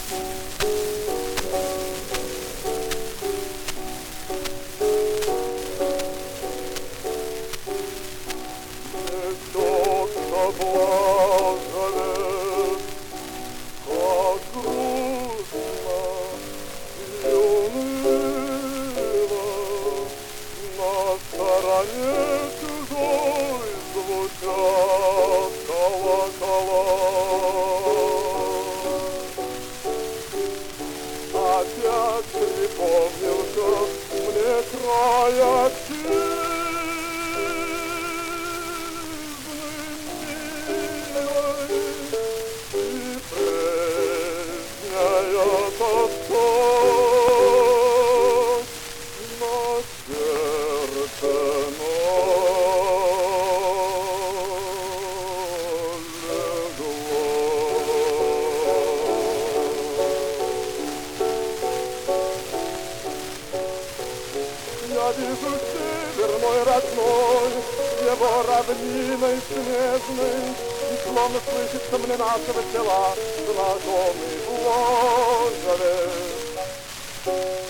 Плакали, как грустно и уныло на стороне чужой звучат колокола. Опять припомнился мне край я вижу север мой родной, его равниной снежной, и словно слышится мне нашего села знакомый возглас.